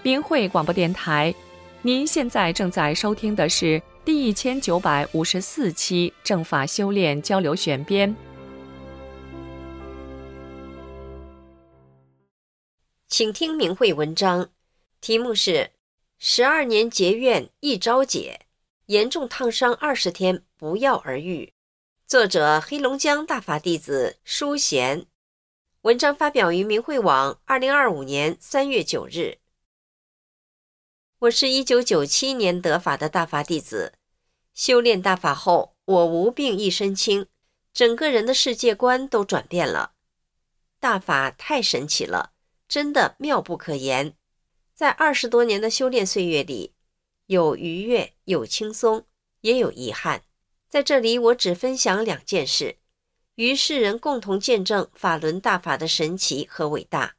明慧广播电台。您现在正在收听的是第1954期正法修炼交流选编。 请听明慧文章，题目是12年结怨一朝解，严重烫伤20天不药而愈。作者黑龙江大法弟子舒贤。文章发表于明慧网2025年3月9日。我是1997年得法的大法弟子，修炼大法后，我无病一身轻，整个人的世界观都转变了。大法太神奇了，真的妙不可言。在20多年的修炼岁月里，有愉悦，有轻松，也有遗憾。在这里我只分享2件事，与世人共同见证法轮大法的神奇和伟大。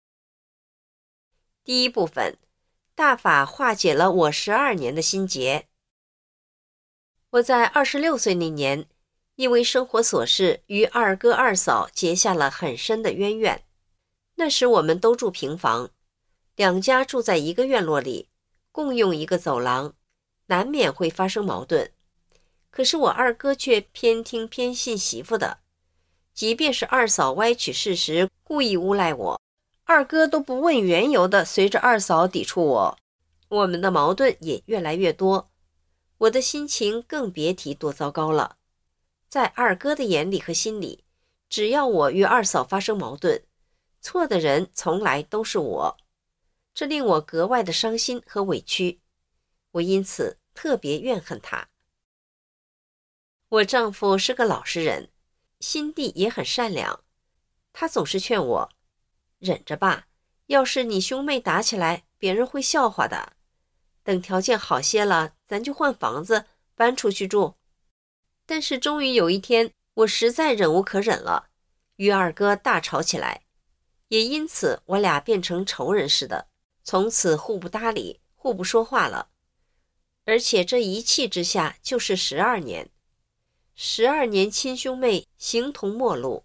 第一部分，大法化解了我12年的心结。我在26岁那年，因为生活琐事与二哥二嫂结下了很深的渊源。那时我们都住平房，2家住在一个院落里，共用一个走廊，难免会发生矛盾。可是我二哥却偏听偏信媳妇的，即便是二嫂歪曲事实，故意诬赖我，二哥都不问缘由的随着二嫂抵触我，我们的矛盾也越来越多，我的心情更别提多糟糕了。在二哥的眼里和心里，只要我与二嫂发生矛盾，错的人从来都是我，这令我格外的伤心和委屈，我因此特别怨恨他。我丈夫是个老实人，心地也很善良，他总是劝我忍着吧，要是你兄妹打起来，别人会笑话的，等条件好些了，咱就换房子搬出去住。但是终于有一天，我实在忍无可忍了，与二哥大吵起来，也因此我俩变成仇人似的，从此互不搭理，互不说话了。而且这一气之下就是12年，12年亲兄妹形同陌路。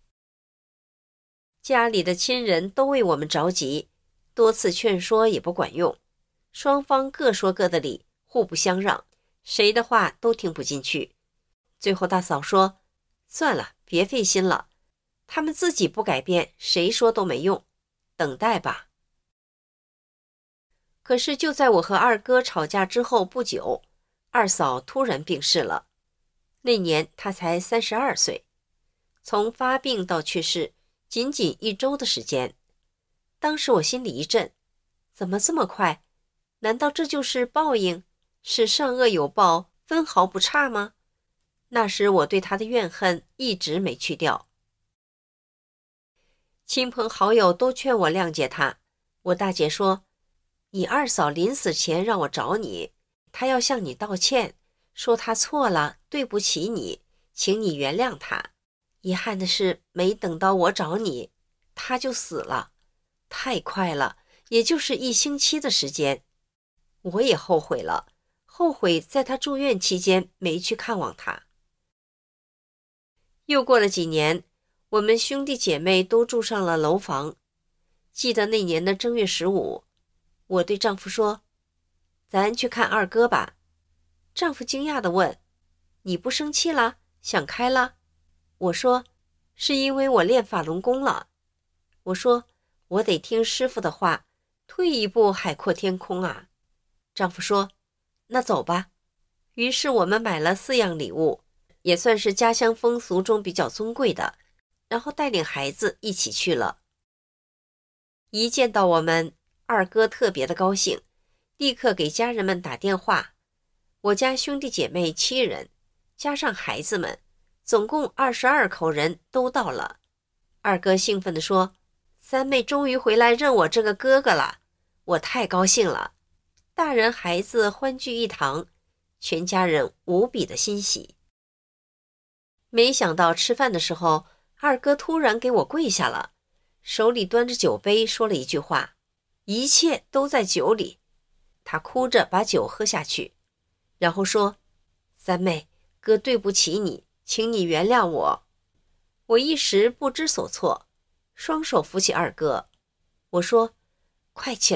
家里的亲人都为我们着急，多次劝说也不管用，双方各说各的理，互不相让，谁的话都听不进去。最后大嫂说，算了，别费心了，他们自己不改变，谁说都没用，等待吧。可是就在我和二哥吵架之后不久，二嫂突然病逝了。那年她才32岁，从发病到去世仅仅1周的时间。当时我心里一震，怎么这么快？难道这就是报应？是善恶有报，分毫不差吗？那时我对他的怨恨一直没去掉。亲朋好友都劝我谅解他。我大姐说，你二嫂临死前让我找你，她要向你道歉，说她错了，对不起你，请你原谅她。遗憾的是，没等到我找你，她就死了，太快了，也就是1星期的时间。我也后悔了，后悔在她住院期间没去看望她。又过了几年，我们兄弟姐妹都住上了楼房。记得那年的正月15，我对丈夫说，咱去看二哥吧。丈夫惊讶地问，你不生气了？想开了？我说，是因为我练法轮功了。我说，我得听师傅的话，退一步海阔天空啊。丈夫说，那走吧。于是我们买了4样礼物，也算是家乡风俗中比较尊贵的，然后带领孩子一起去了。一见到我们，二哥特别的高兴，立刻给家人们打电话。我家兄弟姐妹7人，加上孩子们，总共22口人都到了。二哥兴奋地说，三妹终于回来认我这个哥哥了，我太高兴了。大人孩子欢聚一堂，全家人无比的欣喜。没想到吃饭的时候，二哥突然给我跪下了，手里端着酒杯，说了一句话，一切都在酒里。他哭着把酒喝下去，然后说，三妹，哥对不起你，请你原谅我。我一时不知所措，双手扶起二哥。我说，快起来，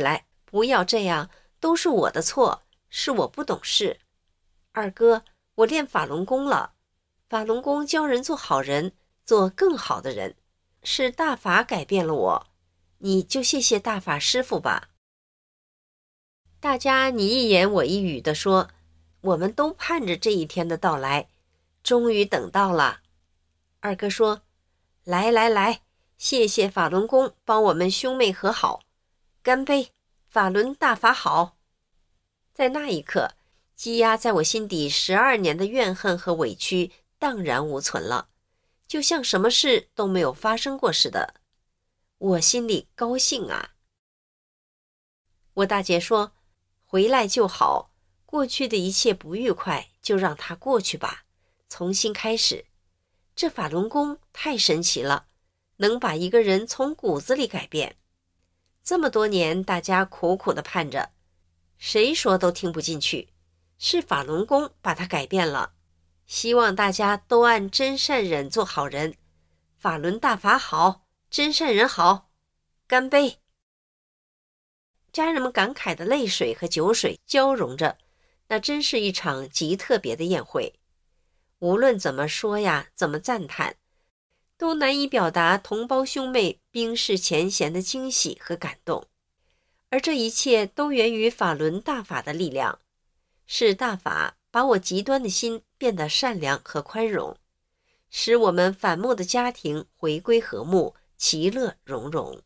不要这样，都是我的错，是我不懂事。二哥，我练法轮功了，法轮功教人做好人，做更好的人，是大法改变了我，你就谢谢大法师父吧。大家你一言我一语地说，我们都盼着这一天的到来，终于等到了。二哥说，来来来，谢谢法轮功帮我们兄妹和好，干杯，法轮大法好。在那一刻，积压在我心底12年的怨恨和委屈荡然无存了，就像什么事都没有发生过似的。我心里高兴啊。我大姐说，回来就好，过去的一切不愉快就让它过去吧，重新开始。这法轮功太神奇了，能把一个人从骨子里改变。这么多年大家苦苦地盼着，谁说都听不进去，是法轮功把它改变了。希望大家都按真善忍做好人，法轮大法好，真善人好，干杯。家人们感慨的泪水和酒水交融着，那真是一场极特别的宴会。无论怎么说呀，怎么赞叹，都难以表达同胞兄妹冰释前嫌的惊喜和感动。而这一切都源于法轮大法的力量，是大法把我极端的心变得善良和宽容，使我们反目的家庭回归和睦，其乐融融。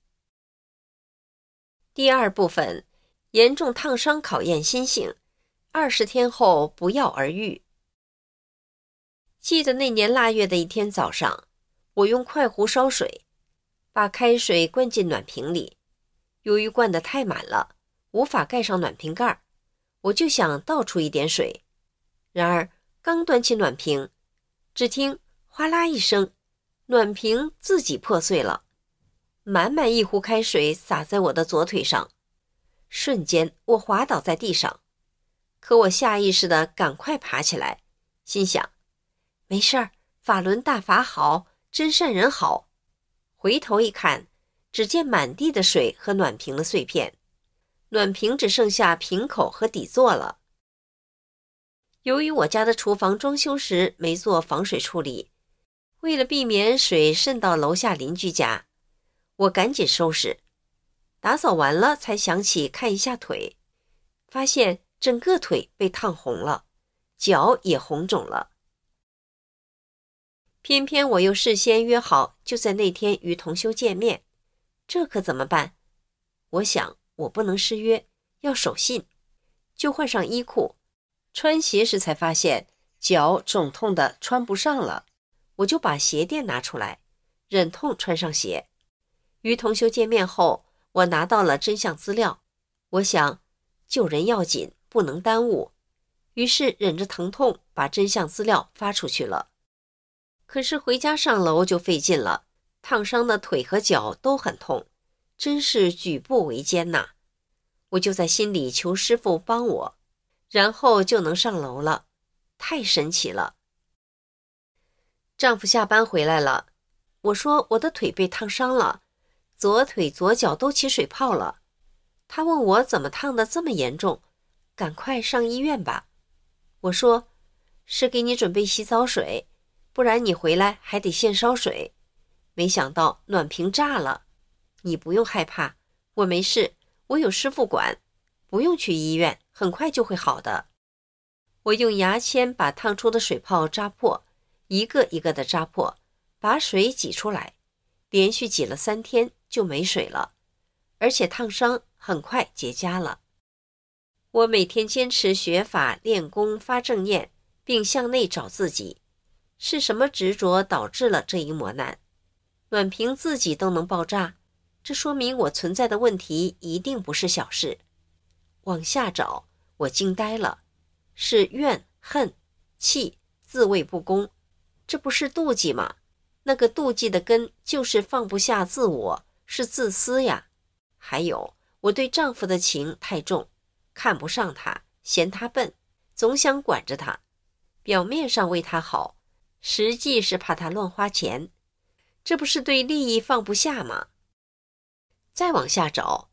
第二部分，严重烫伤考验心性，20天后不药而愈。记得那年腊月的一天早上，我用快壶烧水，把开水灌进暖瓶里。由于灌得太满了，无法盖上暖瓶盖，我就想倒出一点水。然而刚端起暖瓶，只听哗啦一声，暖瓶自己破碎了，满满一壶开水洒在我的左腿上。瞬间我滑倒在地上，可我下意识地赶快爬起来，心想没事儿，法轮大法好，真善人好。回头一看，只见满地的水和暖瓶的碎片，暖瓶只剩下瓶口和底座了。由于我家的厨房装修时没做防水处理，为了避免水渗到楼下邻居家，我赶紧收拾。打扫完了才想起看一下腿，发现整个腿被烫红了，脚也红肿了。偏偏我又事先约好就在那天与同修见面，这可怎么办？我想我不能失约，要守信，就换上衣裤。穿鞋时才发现脚肿痛的穿不上了，我就把鞋垫拿出来，忍痛穿上鞋。与同修见面后，我拿到了真相资料，我想救人要紧，不能耽误，于是忍着疼痛把真相资料发出去了。可是回家上楼就费劲了，烫伤的腿和脚都很痛，真是举步维艰呐。我就在心里求师父帮我，然后就能上楼了，太神奇了。丈夫下班回来了，我说我的腿被烫伤了，左腿左脚都起水泡了。他问我怎么烫得这么严重，赶快上医院吧。我说是给你准备洗澡水，不然你回来还得现烧水。没想到暖瓶炸了。你不用害怕，我没事，我有师傅管，不用去医院，很快就会好的。我用牙签把烫出的水泡扎破，一个一个的扎破，把水挤出来，连续挤了3天就没水了，而且烫伤很快结痂了。我每天坚持学法练功发正念，并向内找自己，是什么执着导致了这一磨难？暖瓶自己都能爆炸，这说明我存在的问题一定不是小事。往下找，我惊呆了，是怨、恨、气、自卫不公，这不是妒忌吗？那个妒忌的根就是放不下自我，是自私呀。还有，我对丈夫的情太重，看不上他，嫌他笨，总想管着他，表面上为他好，实际是怕他乱花钱，这不是对利益放不下吗？再往下找，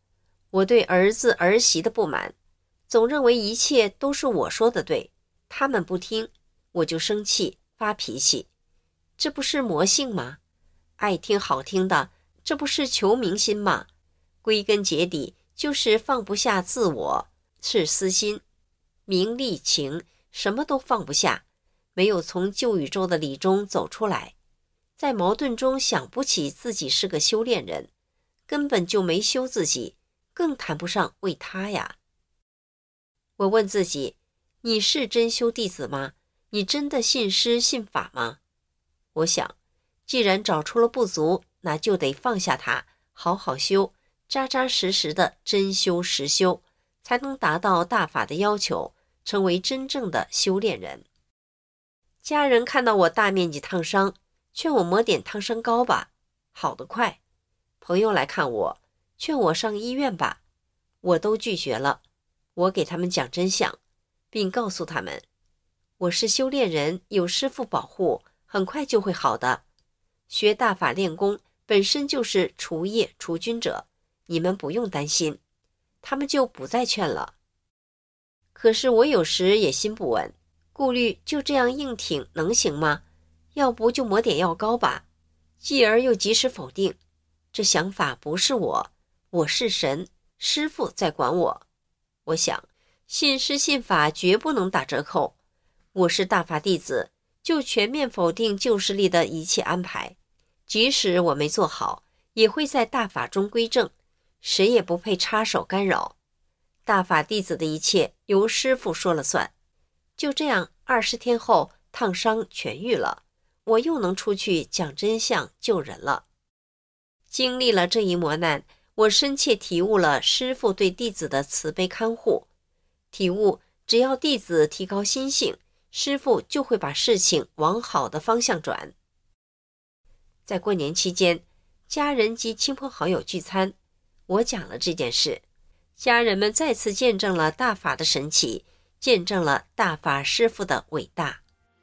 我对儿子儿媳的不满，总认为一切都是我说的对，他们不听，我就生气发脾气。这不是魔性吗？爱听好听的，这不是求名心吗？归根结底就是放不下自我，是私心，名利情什么都放不下，没有从旧宇宙的理中走出来，在矛盾中想不起自己是个修炼人，根本就没修自己，更谈不上为他呀。我问自己，你是真修弟子吗？你真的信师信法吗？我想，既然找出了不足，那就得放下它，好好修，扎扎实实的真修实修，才能达到大法的要求，成为真正的修炼人。家人看到我大面积烫伤，劝我抹点烫伤膏吧，好得快。朋友来看我，劝我上医院吧，我都拒绝了。我给他们讲真相，并告诉他们，我是修炼人，有师父保护，很快就会好的。学大法练功本身就是除业除菌者，你们不用担心。他们就不再劝了。可是我有时也心不稳，顾虑就这样硬挺能行吗？要不就抹点药膏吧。继而又及时否定，这想法不是我是神，师父在管我。我想，信师信法绝不能打折扣。我是大法弟子，就全面否定旧势力的一切安排。即使我没做好，也会在大法中归正，谁也不配插手干扰。大法弟子的一切由师父说了算。就这样，20天后烫伤痊愈了，我又能出去讲真相救人了。经历了这一磨难，我深切体悟了师父对弟子的慈悲看护，体悟只要弟子提高心性，师父就会把事情往好的方向转。在过年期间，家人及亲朋好友聚餐，我讲了这件事，家人们再次见证了大法的神奇，见证了大法师父的伟大。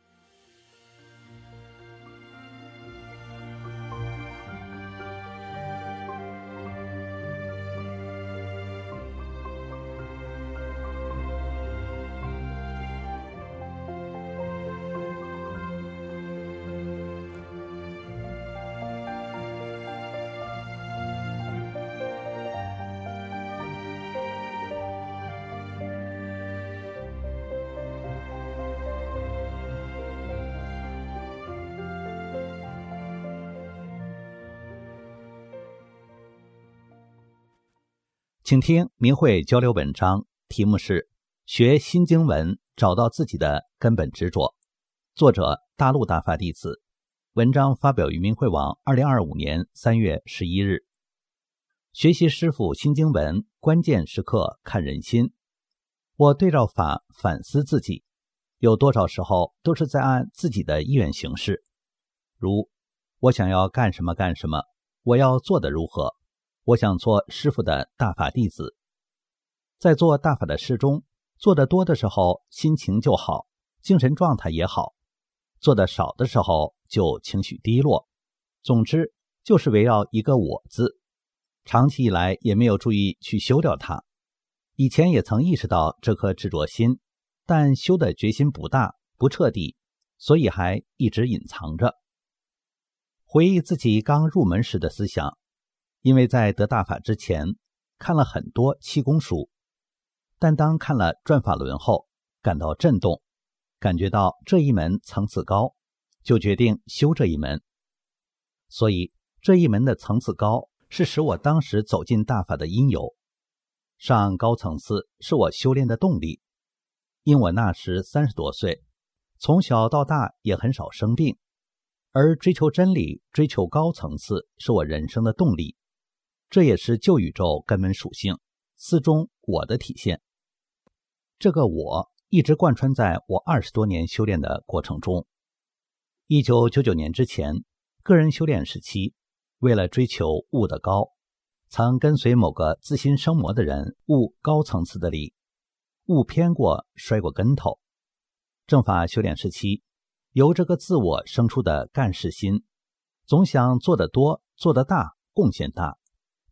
请听明慧交流文章，题目是学新经文，找到自己的根本执着。作者大陆大法弟子，文章发表于明慧网2025年3月11日。学习师父新经文，关键时刻看人心。我对照法反思自己，有多少时候都是在按自己的意愿行事。如我想要干什么干什么，我要做得如何，我想做师父的大法弟子。在做大法的事中，做得多的时候心情就好，精神状态也好，做得少的时候就情绪低落。总之就是围绕一个我字，长期以来也没有注意去修掉它。以前也曾意识到这颗执着心，但修的决心不大不彻底，所以还一直隐藏着。回忆自己刚入门时的思想，因为在得大法之前看了很多气功书，但当看了转法轮后感到震动，感觉到这一门层次高，就决定修这一门。所以这一门的层次高是使我当时走进大法的因由，上高层次是我修炼的动力。因我那时30多岁，从小到大也很少生病，而追求真理，追求高层次是我人生的动力。这也是旧宇宙根本属性，四中我的体现。这个我一直贯穿在我20多年修炼的过程中。1999年之前，个人修炼时期，为了追求悟得高，曾跟随某个自心生魔的人悟高层次的理，悟偏过，摔过跟头。正法修炼时期，由这个自我生出的干事心，总想做得多，做得大，贡献大，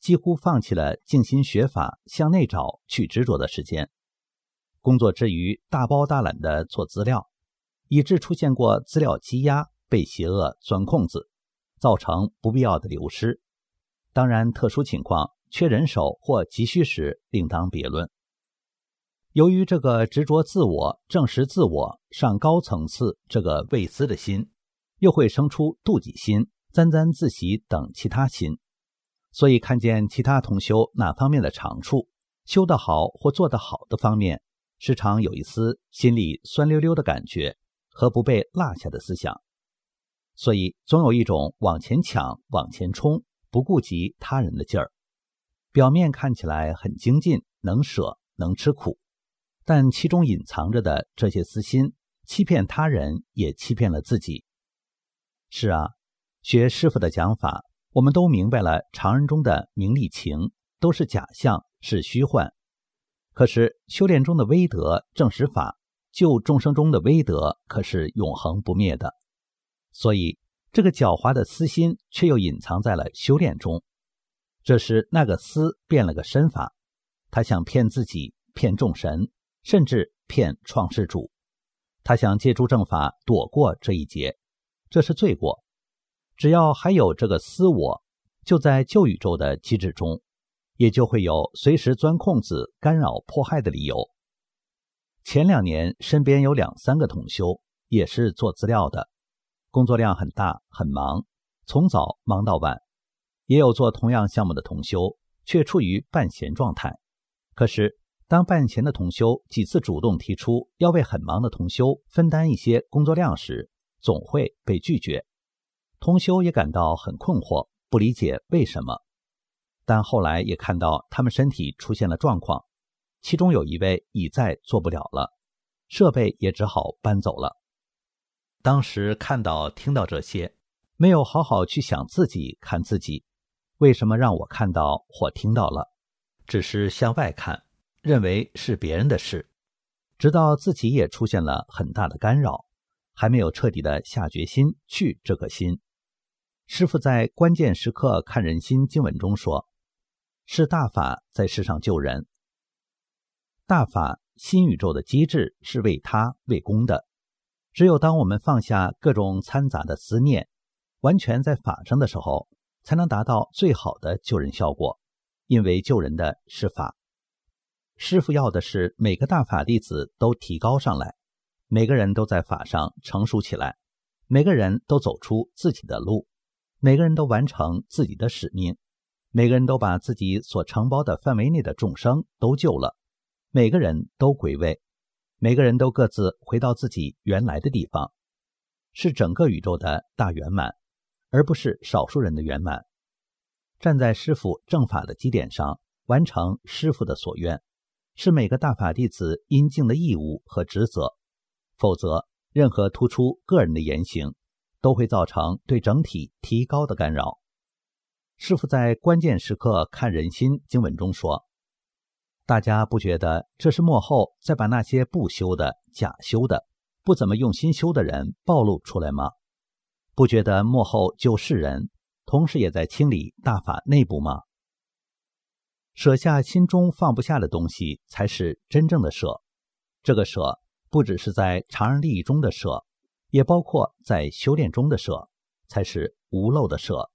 几乎放弃了静心学法、向内找去执着的时间。工作之余大包大揽地做资料，以致出现过资料积压、被邪恶钻空子，造成不必要的流失。当然，特殊情况缺人手或急需时另当别论。由于这个执着自我、证实自我上高层次这个畏私的心，又会生出妒忌心、沾沾自喜等其他心，所以看见其他同修哪方面的长处，修得好或做得好的方面，时常有一丝心里酸溜溜的感觉和不被落下的思想，所以总有一种往前抢、往前冲，不顾及他人的劲儿。表面看起来很精进，能舍，能吃苦，但其中隐藏着的这些私心，欺骗他人，也欺骗了自己。是啊，学师父的讲法，我们都明白了常人中的名利情都是假象，是虚幻。可是修炼中的威德、正实法，救众生中的威德可是永恒不灭的。所以这个狡猾的私心却又隐藏在了修炼中。这时那个私变了个身法，他想骗自己，骗众神，甚至骗创世主。他想借助正法躲过这一劫，这是罪过。只要还有这个私我，就在旧宇宙的机制中，也就会有随时钻空子、干扰迫害的理由。前2年身边有2、3个同修，也是做资料的，工作量很大，很忙，从早忙到晚。也有做同样项目的同修，却处于半闲状态。可是当半闲的同修几次主动提出要为很忙的同修分担一些工作量时，总会被拒绝。同修也感到很困惑，不理解为什么。但后来也看到他们身体出现了状况，其中有一位已再做不了了，设备也只好搬走了。当时看到听到这些，没有好好去想自己，看自己为什么让我看到或听到了，只是向外看，认为是别人的事，直到自己也出现了很大的干扰，还没有彻底的下决心去这颗心。师父在关键时刻看人心经文中说，是大法在世上救人。大法新宇宙的机制是为他为公的，只有当我们放下各种掺杂的思念，完全在法上的时候，才能达到最好的救人效果，因为救人的是法。师父要的是每个大法弟子都提高上来，每个人都在法上成熟起来，每个人都走出自己的路，每个人都完成自己的使命，每个人都把自己所承包的范围内的众生都救了，每个人都归位，每个人都各自回到自己原来的地方，是整个宇宙的大圆满，而不是少数人的圆满。站在师父正法的基点上，完成师父的所愿，是每个大法弟子应尽的义务和职责。否则，任何突出个人的言行，都会造成对整体提高的干扰。师父在关键时刻看人心经文中说，大家不觉得这是幕后再把那些不修的、假修的、不怎么用心修的人暴露出来吗？不觉得幕后救世人同时也在清理大法内部吗？舍下心中放不下的东西，才是真正的舍。这个舍不只是在常人利益中的舍，也包括在修炼中的舍，才是无漏的舍。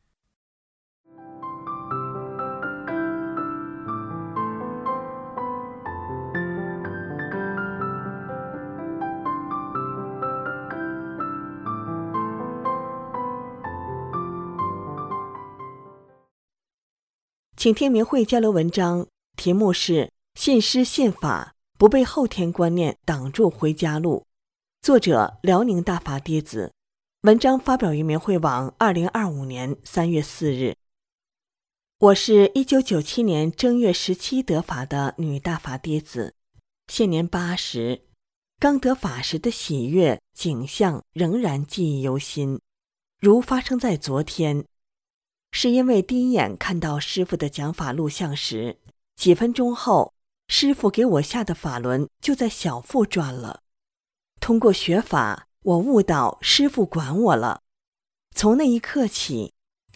请听明慧交流文章，题目是信师信法，不被后天观念挡住回家路，作者辽宁大法弟子，文章发表于明慧网2025年3月4日。我是1997年正月17得法的女大法弟子，现年80，刚得法时的喜悦景象仍然记忆犹新，如发生在昨天。是因为第一眼看到师父的讲法录像时，几分钟后，师父给我下的法轮就在小腹转了。通过学法，我悟到师父管我了。从那一刻起，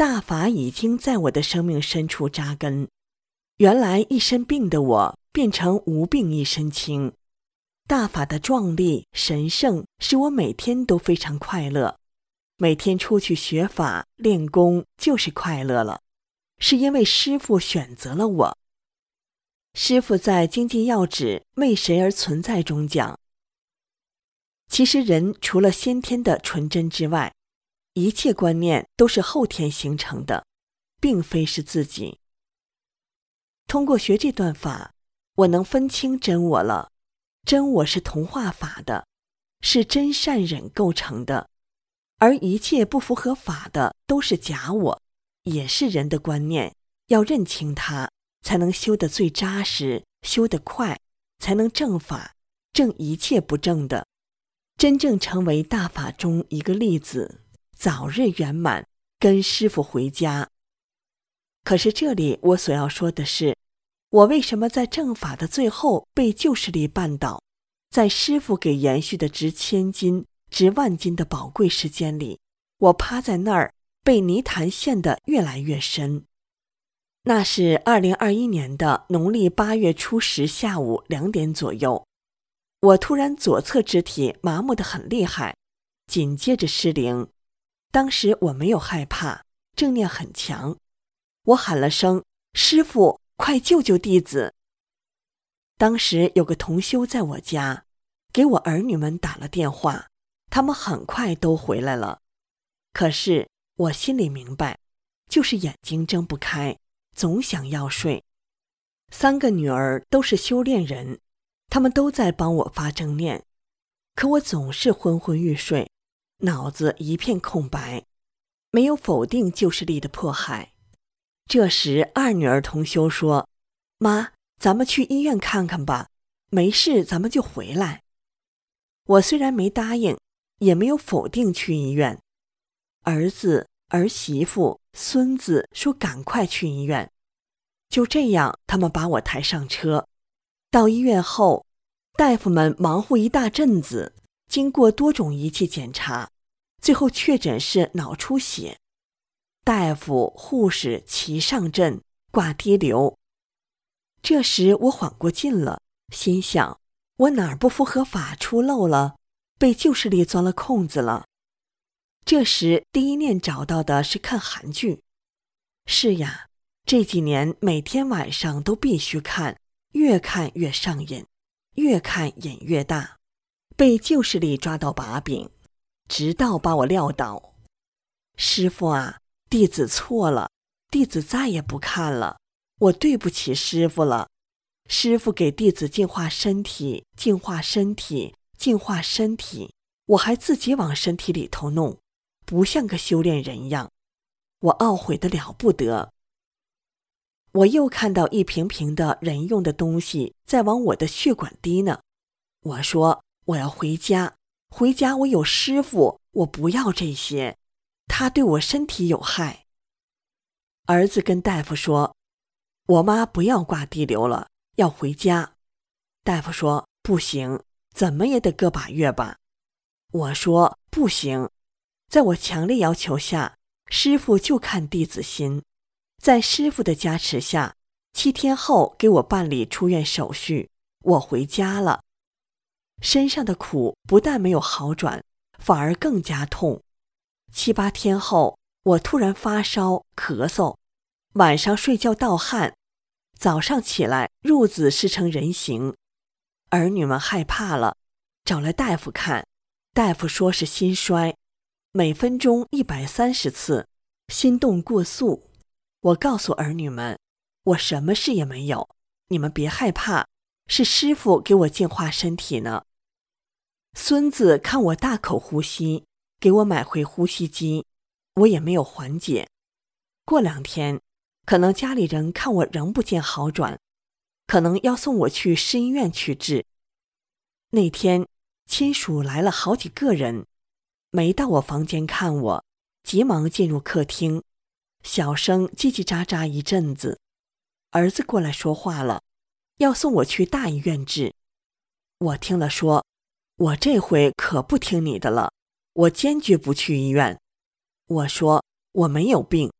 大法已经在我的生命深处扎根。原来一身病的我变成无病一身轻。大法的壮丽神圣使我每天都非常快乐。每天出去学法练功就是快乐了，是因为师父选择了我。师父在《精进要旨为谁而存在》中讲，其实人除了先天的纯真之外，一切观念都是后天形成的，并非是自己。通过学这段法，我能分清真我了。真我是同化法的，是真善忍构成的，而一切不符合法的都是假我，也是人的观念。要认清它，才能修得最扎实，修得快，才能正法，正一切不正的，真正成为大法中一个粒子，早日圆满，跟师父回家。可是这里我所要说的是，我为什么在正法的最后被旧势力绊倒，在师父给延续的值千金、值万金的宝贵时间里，我趴在那儿被泥潭陷得越来越深。那是2021年的农历8月初10下午2点左右，我突然左侧肢体麻木得很厉害，紧接着失灵。当时我没有害怕，正念很强，我喊了声师父，快救救弟子。当时有个同修在我家，给我儿女们打了电话，他们很快都回来了。可是我心里明白，就是眼睛睁不开，总想要睡。3个女儿都是修炼人，他们都在帮我发正念，可我总是昏昏欲睡，脑子一片空白，没有否定旧势力的迫害。这时2女儿同修说，妈，咱们去医院看看吧，没事咱们就回来。我虽然没答应，也没有否定去医院。儿子、儿媳妇、孙子说赶快去医院。就这样，他们把我抬上车。到医院后，大夫们忙活一大阵子，经过多种仪器检查，最后确诊是脑出血。大夫、护士齐上阵，挂滴流。这时我缓过劲了，心想，我哪儿不符合法出漏了，被旧势力钻了空子了。这时第一念找到的是看韩剧。是呀，这几年每天晚上都必须看，越看越上瘾，越看瘾越大，被旧势力抓到把柄，直到把我撂倒。师父啊，弟子错了，弟子再也不看了，我对不起师父了。师父给弟子净化身体，净化身体，净化身体，我还自己往身体里头弄，不像个修炼人样，我懊悔得了不得。我又看到一瓶瓶的人用的东西在往我的血管滴呢。我说我要回家，回家我有师父，我不要这些，他对我身体有害。儿子跟大夫说，我妈不要挂滴流了，要回家。大夫说不行，怎么也得个把月吧。我说不行，在我强烈要求下，师父就看弟子心，在师父的加持下，7天后给我办理出院手续，我回家了。身上的苦不但没有好转，反而更加痛。7、8天后，我突然发烧、咳嗽，晚上睡觉盗汗，早上起来褥子湿成人形。儿女们害怕了，找来大夫看，大夫说是心衰，每分钟130次，心动过速。我告诉儿女们，我什么事也没有，你们别害怕，是师父给我净化身体呢。孙子看我大口呼吸，给我买回呼吸机，我也没有缓解。过2天，可能家里人看我仍不见好转，可能要送我去市医院去治。那天亲属来了好几个人，没到我房间看我，急忙进入客厅，小声叽叽喳喳一阵子。儿子过来说话了，要送我去大医院治。我听了说，我这回可不听你的了，我坚决不去医院。我说我没有病，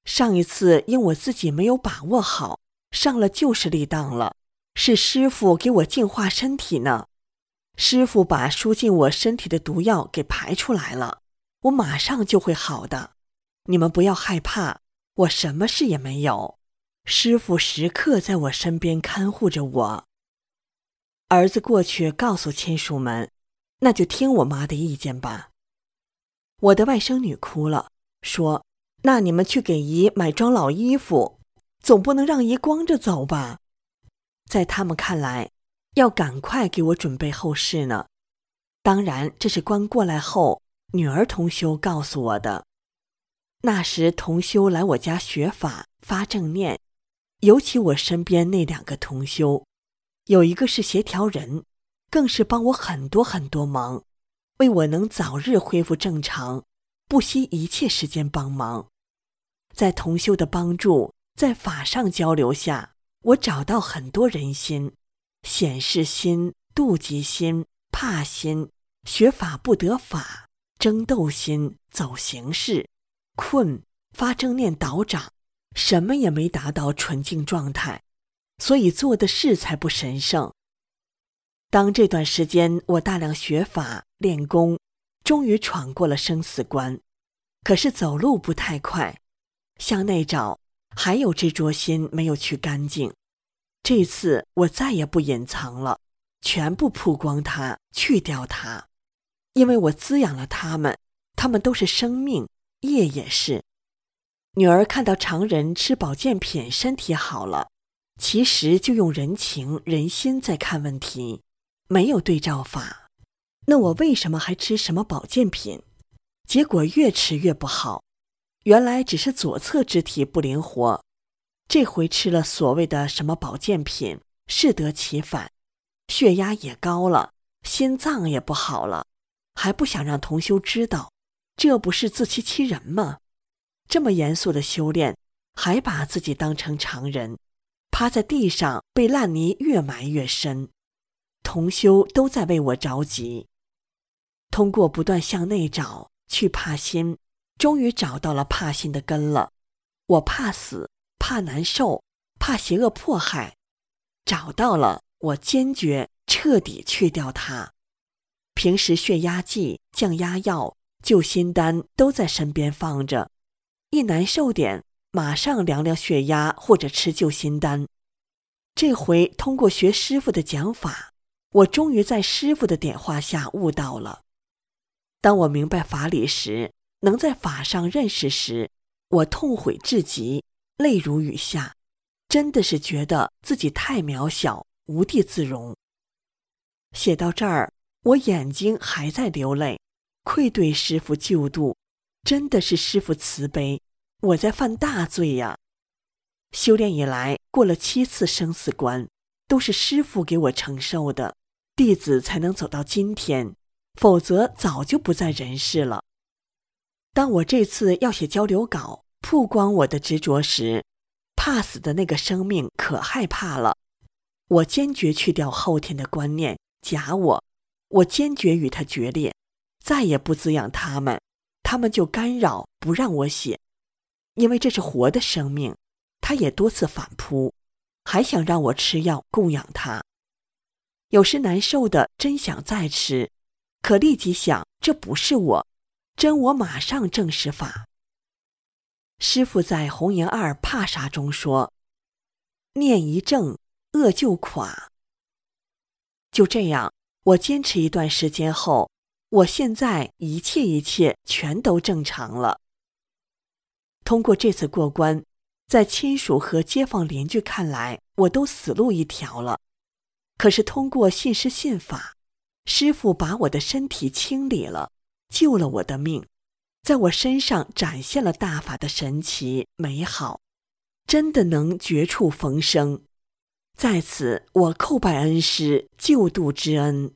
上一次因我自己没有把握好，上了旧势力当了，是师父给我净化身体呢。师父把输进我身体的毒药给排出来了，我马上就会好的。你们不要害怕，我什么事也没有。师父时刻在我身边看护着我。儿子过去告诉亲属们，那就听我妈的意见吧。我的外甥女哭了，说，那你们去给姨买装老衣服，总不能让姨光着走吧。在他们看来，要赶快给我准备后事呢。当然，这是关过来后，女儿同修告诉我的。那时同修来我家学法发正念，尤其我身边那2个同修，有一个是协调人，更是帮我很多很多忙，为我能早日恢复正常，不惜一切时间帮忙。在同修的帮助，在法上交流下，我找到很多人心，显示心、妒忌心、怕心、学法不得法、争斗心、走形式、困、发正念倒掌，什么也没达到纯净状态，所以做的事才不神圣。当这段时间我大量学法练功，终于闯过了生死关，可是走路不太快，向内找，还有执着心没有去干净。这次我再也不隐藏了，全部曝光它，去掉它，因为我滋养了他们，他们都是生命，业也是。女儿看到常人吃保健品身体好了，其实就用人情人心在看问题，没有对照法。那我为什么还吃什么保健品？结果越吃越不好，原来只是左侧肢体不灵活，这回吃了所谓的什么保健品，适得其反，血压也高了，心脏也不好了，还不想让同修知道，这不是自欺欺人吗？这么严肃的修炼，还把自己当成常人，趴在地上被烂泥越埋越深。同修都在为我着急。通过不断向内找，去怕心，终于找到了怕心的根了。我怕死，怕难受，怕邪恶迫害，找到了，我坚决彻底去掉它。平时血压计、降压药、救心丹都在身边放着，一难受点，马上量量血压或者吃救心丹。这回通过学师父的讲法，我终于在师父的点化下悟到了。当我明白法理时，能在法上认识时，我痛悔至极，泪如雨下，真的是觉得自己太渺小，无地自容。写到这儿，我眼睛还在流泪，愧对师父救度，真的是师父慈悲，我在犯大罪呀。修炼以来，过了7次生死关，都是师父给我承受的，弟子才能走到今天，否则早就不在人世了。当我这次要写交流稿，曝光我的执着时，怕死的那个生命可害怕了。我坚决去掉后天的观念，假我坚决与他决裂，再也不滋养他们，他们就干扰不让我写。因为这是活的生命，他也多次反扑，还想让我吃药供养他。有时难受的真想再吃，可立即想这不是我，真我马上证实法。师父在红岩2怕啥中说，念一正，恶就垮。就这样，我坚持一段时间后，我现在一切全都正常了。通过这次过关，在亲属和街坊邻居看来，我都死路一条了。可是通过信师信法，师父把我的身体清理了，救了我的命，在我身上展现了大法的神奇美好，真的能绝处逢生。在此，我叩拜恩师救度之恩。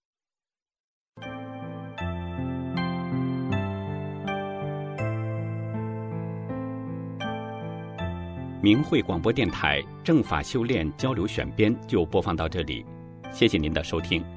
明慧广播电台正法修炼交流选编就播放到这里，谢谢您的收听。